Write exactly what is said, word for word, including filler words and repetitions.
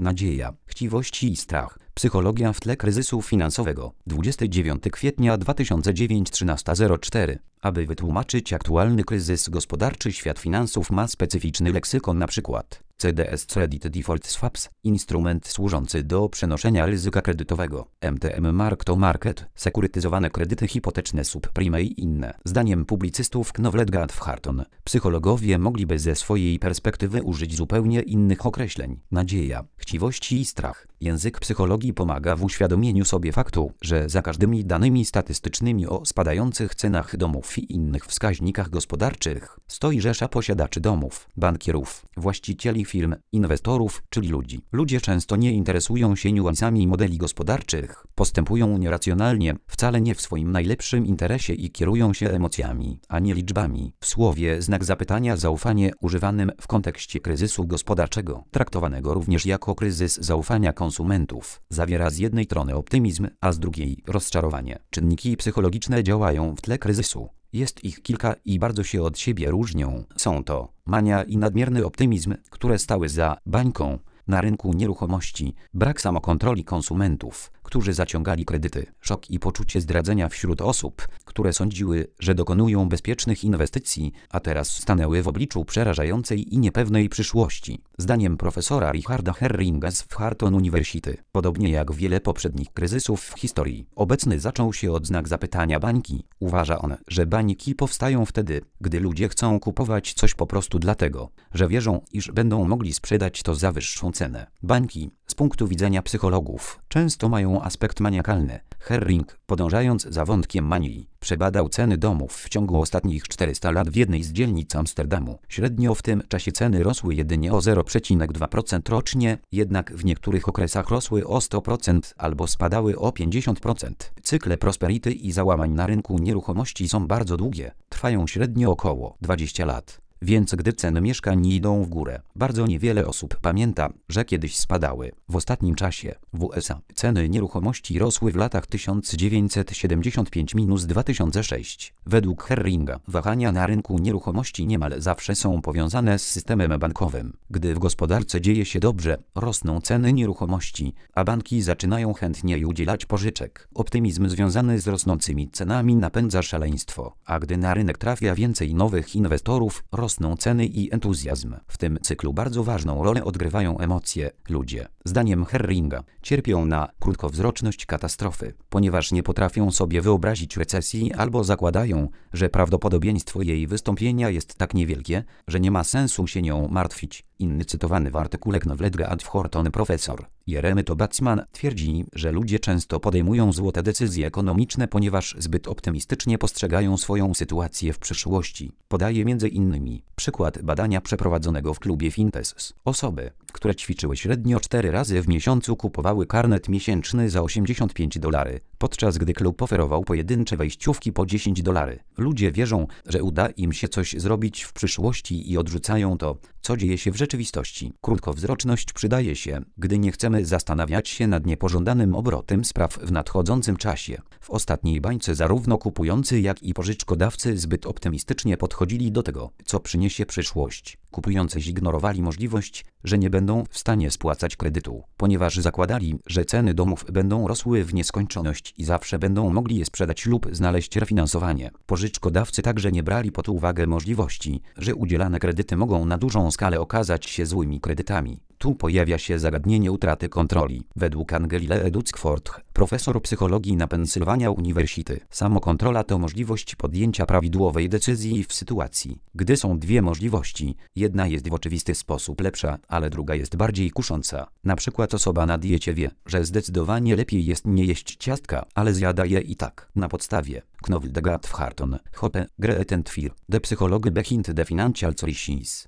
nadzieja, chciwość i strach. Psychologia w tle kryzysu finansowego. dwudziestego dziewiątego kwietnia dwa tysiące dziewiątego, trzynasta zero cztery. Aby wytłumaczyć aktualny kryzys gospodarczy, świat finansów ma specyficzny leksykon, np. C D S Credit Default Swaps, instrument służący do przenoszenia ryzyka kredytowego. M T M Mark to Market, sekurytyzowane kredyty hipoteczne subprime i inne. Zdaniem publicystów Knowledge at Wharton, psychologowie mogliby ze swojej perspektywy użyć zupełnie innych określeń. Nadzieja, chciwość i strach. Język psychologii pomaga w uświadomieniu sobie faktu, że za każdymi danymi statystycznymi o spadających cenach domów i innych wskaźnikach gospodarczych stoi rzesza posiadaczy domów, bankierów, właścicieli firm, inwestorów, czyli ludzi. Ludzie często nie interesują się niuansami modeli gospodarczych, postępują nieracjonalnie, wcale nie w swoim najlepszym interesie i kierują się emocjami, a nie liczbami. W słowie znak zapytania zaufanie używanym w kontekście kryzysu gospodarczego, traktowanego również jako kryzys zaufania konsumentów, zawiera z jednej strony optymizm, a z drugiej rozczarowanie. Czynniki psychologiczne działają w tle kryzysu. Jest ich kilka i bardzo się od siebie różnią. Są to mania i nadmierny optymizm, które stały za bańką na rynku nieruchomości, brak samokontroli konsumentów, którzy zaciągali kredyty, szok i poczucie zdradzenia wśród osób, które sądziły, że dokonują bezpiecznych inwestycji, a teraz stanęły w obliczu przerażającej i niepewnej przyszłości. Zdaniem profesora Richarda Herringa z Wharton University, podobnie jak wiele poprzednich kryzysów w historii, obecny zaczął się od znak zapytania bańki. Uważa on, że bańki powstają wtedy, gdy ludzie chcą kupować coś po prostu dlatego, że wierzą, iż będą mogli sprzedać to za wyższą cenę. Bańki, z punktu widzenia psychologów, często mają aspekt maniakalny. Herring, podążając za wątkiem manii, przebadał ceny domów w ciągu ostatnich czterystu lat w jednej z dzielnic Amsterdamu. Średnio w tym czasie ceny rosły jedynie o zero przecinek dwa procent rocznie, jednak w niektórych okresach rosły o sto procent albo spadały o pięćdziesiąt procent. Cykle prosperity i załamań na rynku nieruchomości są bardzo długie, trwają średnio około dwadzieścia lat. Więc gdy ceny mieszkań idą w górę, bardzo niewiele osób pamięta, że kiedyś spadały. W ostatnim czasie w U S A ceny nieruchomości rosły w latach tysiąc dziewięćset siedemdziesiąt pięć do dwa tysiące szóstego. Według Herringa wahania na rynku nieruchomości niemal zawsze są powiązane z systemem bankowym. Gdy w gospodarce dzieje się dobrze, rosną ceny nieruchomości, a banki zaczynają chętniej udzielać pożyczek. Optymizm związany z rosnącymi cenami napędza szaleństwo, a gdy na rynek trafia więcej nowych inwestorów, rosną Rosną ceny i entuzjazm. W tym cyklu bardzo ważną rolę odgrywają emocje. Ludzie, zdaniem Herringa, cierpią na krótkowzroczność katastrofy, ponieważ nie potrafią sobie wyobrazić recesji albo zakładają, że prawdopodobieństwo jej wystąpienia jest tak niewielkie, że nie ma sensu się nią martwić. Inny cytowany w artykule Knowledge at Wharton profesor Jeremy Tobatzman twierdzi, że ludzie często podejmują złote decyzje ekonomiczne, ponieważ zbyt optymistycznie postrzegają swoją sytuację w przyszłości. Podaje między innymi przykład badania przeprowadzonego w klubie Finteses. Osoby, które ćwiczyły średnio cztery razy w miesiącu, kupowały karnet miesięczny za osiemdziesiąt pięć dolarów, podczas gdy klub oferował pojedyncze wejściówki po dziesięć dolarów. Ludzie wierzą, że uda im się coś zrobić w przyszłości i odrzucają to, co dzieje się w rzeczywistości. Krótkowzroczność przydaje się, gdy nie chcemy zastanawiać się nad niepożądanym obrotem spraw w nadchodzącym czasie. W ostatniej bańce zarówno kupujący, jak i pożyczkodawcy zbyt optymistycznie podchodzili do tego, co przyniesie przyszłość. Kupujący zignorowali możliwość, że nie będą w stanie spłacać kredytu, ponieważ zakładali, że ceny domów będą rosły w nieskończoność i zawsze będą mogli je sprzedać lub znaleźć refinansowanie. Pożyczkodawcy także nie brali pod uwagę możliwości, że udzielane kredyty mogą na dużą skalę okazać się złymi kredytami. Tu pojawia się zagadnienie utraty kontroli. Według Angeli Leduckford, profesor psychologii na Pennsylvania University, samokontrola to możliwość podjęcia prawidłowej decyzji w sytuacji, gdy są dwie możliwości. Jedna jest w oczywisty sposób lepsza, ale druga jest bardziej kusząca. Na przykład osoba na diecie wie, że zdecydowanie lepiej jest nie jeść ciastka, ale zjada je i tak. Na podstawie Knowledge at Wharton, Hoppe, Greet and Fear, The Psychology Behind the Financial Choices.